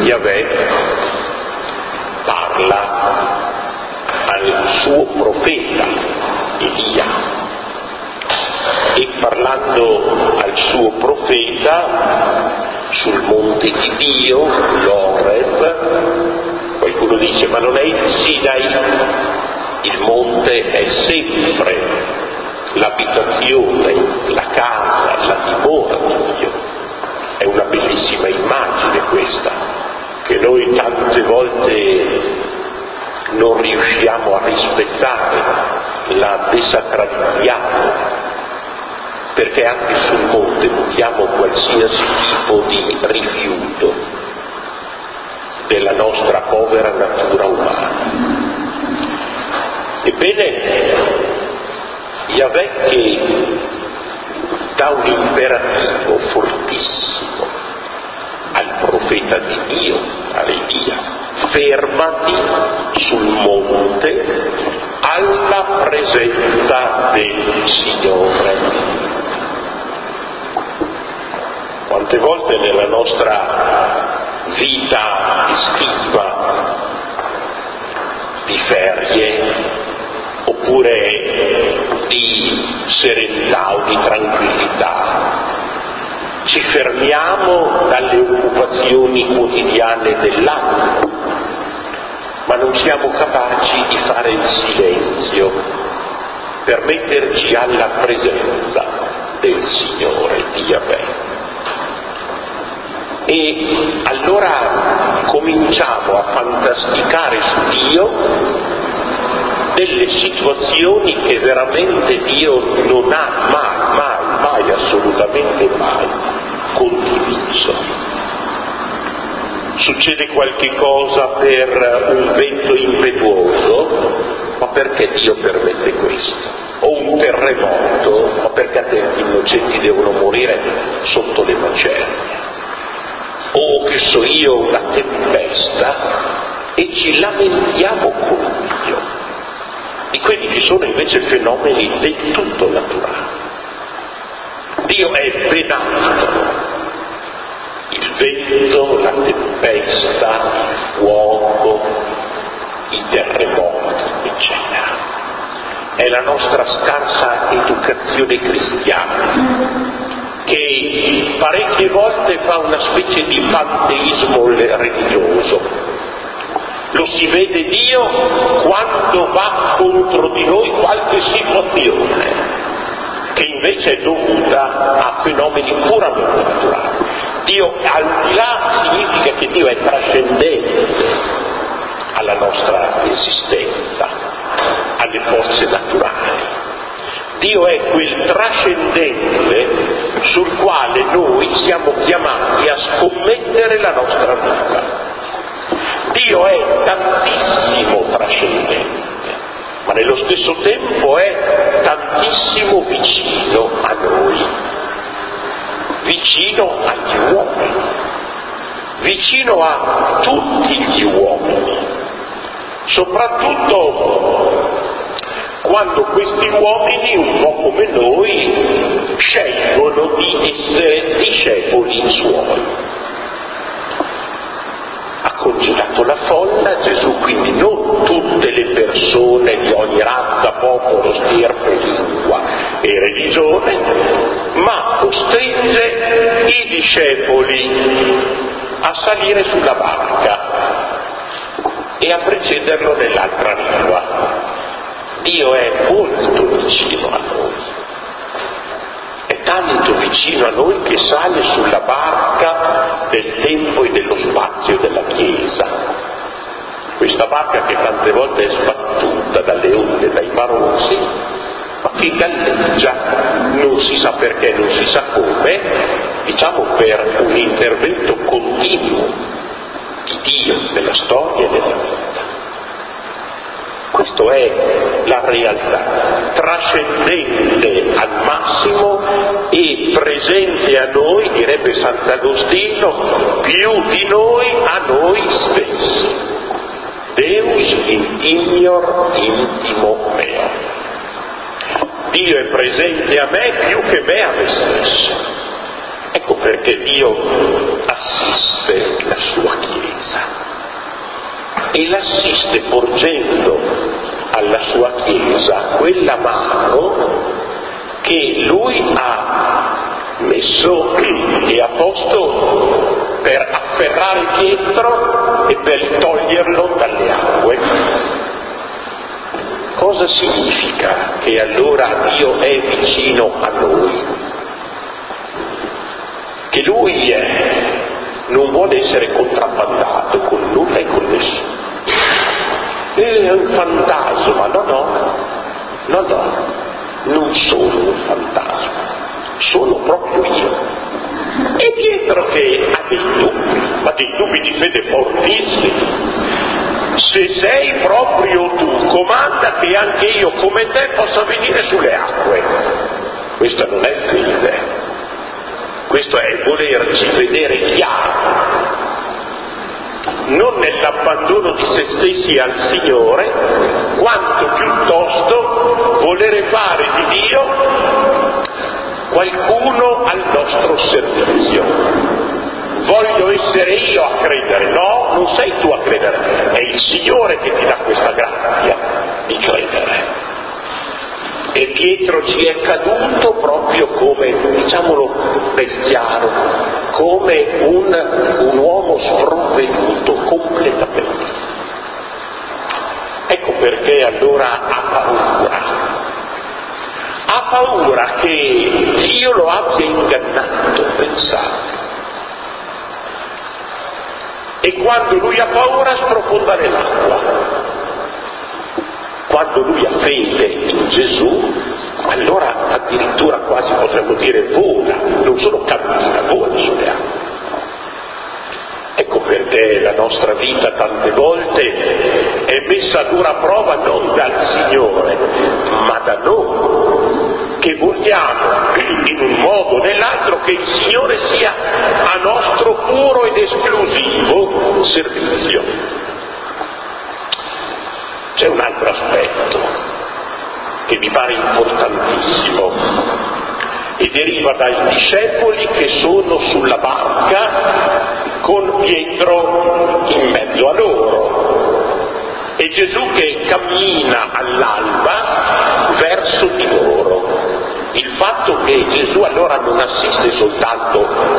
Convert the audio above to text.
Yahweh parla al suo profeta Elia, e parlando al suo profeta sul monte di Dio, l'Oreb, qualcuno dice: ma non è il Sinai? Il monte è sempre l'abitazione, la casa, la dimora di Dio. È una bellissima immagine questa, che noi tante volte non riusciamo a rispettare, la desacralizziamo, perché anche sul monte buttiamo qualsiasi tipo di rifiuto della nostra povera natura umana. Ebbene, Yahweh che dà un imperativo fortissimo al profeta di Dio, a Elia: fermati sul monte alla presenza del Signore. Quante volte nella nostra vita estiva, di ferie, oppure di serenità o di tranquillità, ci fermiamo dalle occupazioni quotidiane dell'anno, ma non siamo capaci di fare il silenzio per metterci alla presenza del Signore, di Yahweh. E allora cominciamo a fantasticare su Dio delle situazioni che veramente Dio non ha mai, assolutamente mai condiviso. Succede qualche cosa per un vento impetuoso, ma perché Dio permette questo? O un terremoto, ma perché tanti innocenti devono morire sotto le macerie? O che so io, una tempesta, e ci lamentiamo con Dio di quelli che sono invece fenomeni del tutto naturali. Dio è ben altro: il vento, la tempesta, il fuoco, i terremoti, eccetera. È la nostra scarsa educazione cristiana che parecchie volte fa una specie di panteismo religioso. Lo si vede Dio quando va contro di noi qualche situazione che invece è dovuta a fenomeni puramente naturali. Dio, al di là, significa che Dio è trascendente alla nostra esistenza, alle forze naturali. Dio è quel trascendente sul quale noi siamo chiamati a scommettere la nostra vita. Dio è tantissimo trascendente, ma nello stesso tempo è tantissimo vicino a noi, vicino agli uomini, vicino a tutti gli uomini, soprattutto quando questi uomini, un po' come noi, scelgono di essere discepoli suoi. Ha congelato la folla Gesù, quindi non tutte le persone di ogni razza, popolo, stirpe, lingua e religione, ma costringe i discepoli a salire sulla barca e a precederlo nell'altra riva. Dio è molto vicino a noi, è tanto vicino a noi che sale sulla barca del tempo e dello spazio della Chiesa. Questa barca che tante volte è sbattuta dalle onde, dai maronzi, ma che galleggia, non si sa perché, non si sa come, diciamo per un intervento continuo di Dio nella storia e nella vita. Questa è la realtà, trascendente al massimo e presente a noi, direbbe Sant'Agostino, più di noi a noi stessi. Deus intignor intimo meo. Dio è presente a me più che me a me stesso. Ecco perché Dio assiste la sua Chiesa. e l'assiste porgendo alla sua Chiesa quella mano che lui ha messo e ha posto per afferrare Pietro e per toglierlo dalle acque. Cosa significa che allora Dio è vicino a noi? Che Lui non vuole essere contrabbandato con nulla e con nessuno. È un fantasma, no, non sono un fantasma, sono proprio io. E Pietro che ha dei dubbi, ma dei dubbi di fede fortissimi. Se sei proprio tu, comanda che anche io come te possa venire sulle acque. Questa non è fede, questo è volerci vedere chiaro, non nell'abbandono di se stessi al Signore, quanto piuttosto volere fare di Dio qualcuno al nostro servizio. Voglio essere io a credere, no, non sei tu a credere, è il Signore che ti dà questa grazia di credere. E Pietro ci è caduto proprio come, diciamolo bestiano, come un uomo sprovveduto completamente. Ecco perché allora ha paura che Dio lo abbia ingannato, pensate. E quando lui ha paura sprofonda nell'acqua. Quando lui ha fede in Gesù, allora addirittura quasi potremmo dire vola, non solo cammina, vola sulle acque. Ecco perché la nostra vita tante volte è messa a dura prova non dal Signore, ma da noi, che vogliamo in un modo o nell'altro che il Signore sia a nostro puro ed esclusivo servizio. C'è un altro aspetto che mi pare importantissimo e deriva dai discepoli che sono sulla barca con Pietro in mezzo a loro e Gesù che cammina all'alba verso di loro. Il fatto che Gesù allora non assiste soltanto